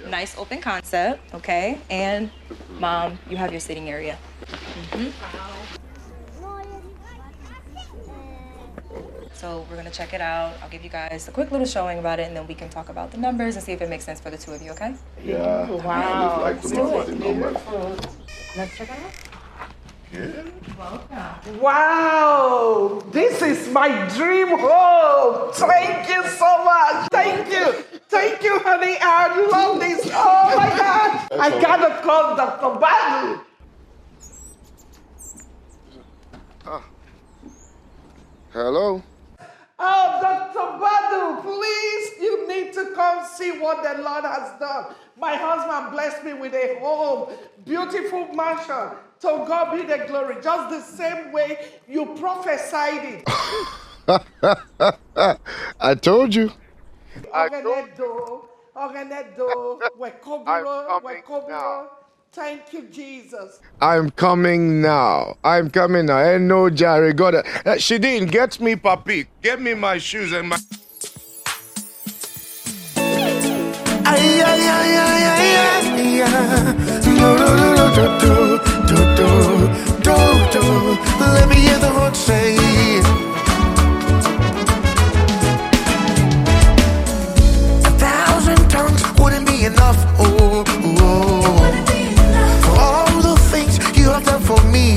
Nice open concept, okay? And Mom, you have your sitting area. So we're gonna check it out. I'll give you guys a quick little showing about it, and then we can talk about the numbers and see if it makes sense for the two of you, okay? Yeah. Wow. Let's do it. Let's check it out. Yeah. Welcome. Wow, this is my dream home. Thank you so much. Thank you, honey. I love this. Oh my God. I gotta call Dr. Badu. Hello? Oh, Dr. Badu, please, you need to come see what the Lord has done. My husband blessed me with a home, beautiful mansion. To God be the glory, just the same way you prophesied it. I told you. Ogenedo, Wekoburo. now. Thank you, Jesus. I'm coming now. Ain't no Jerry. Shadeen, get me papi. Get me my shoes and my... Let me hear the Lord say, 1,000 tongues wouldn't be enough. Oh, for all the things you have done for me.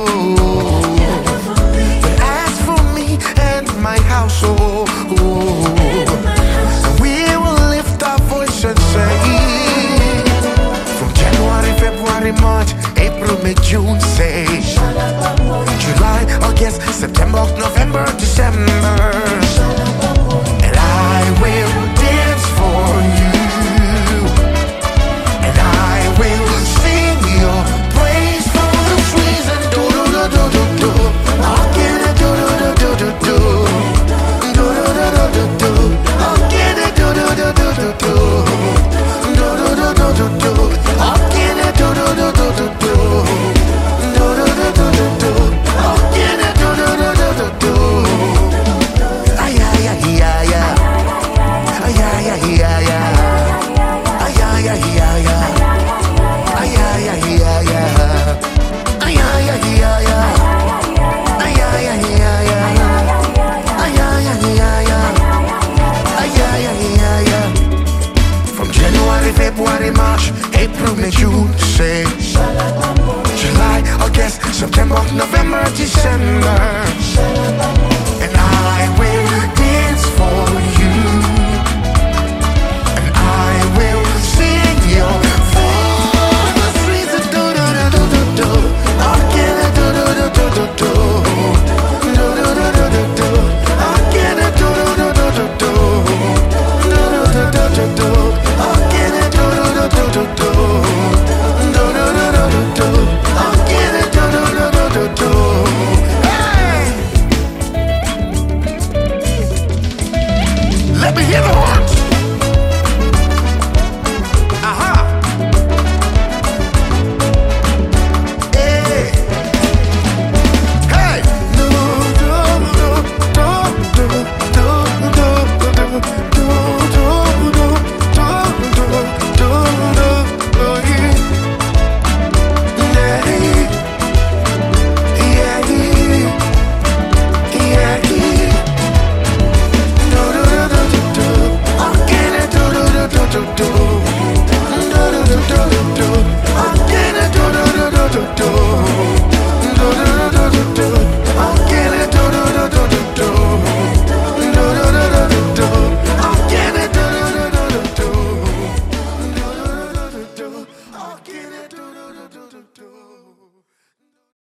But as for me and my household, we will lift our voice and say, from January, February, March, April, May, June, say July, August, September, November, December, and I will dance for you, and I will sing your praise for the reason. Do do do do do do. I'll get it. Do do do do do do. Do do do do do do. I'll get it. Do do do do do do. Do do do do do do. I'll get it. Do do do do do do. Do do do do do do. I'll get it. Do do do do do do. Ay ay ay ay ay. Ay ay ay ay ay. Ay ay ay ay ay. Ay ay ay ay ay. Ay ay ay ay ay. Ay ay ay ay ay. Ay ay ay ay ay. Ay ay ay ay ay. From January, February, March, April, May, June, say July, August, September, November, December, and I will dance for you, and I will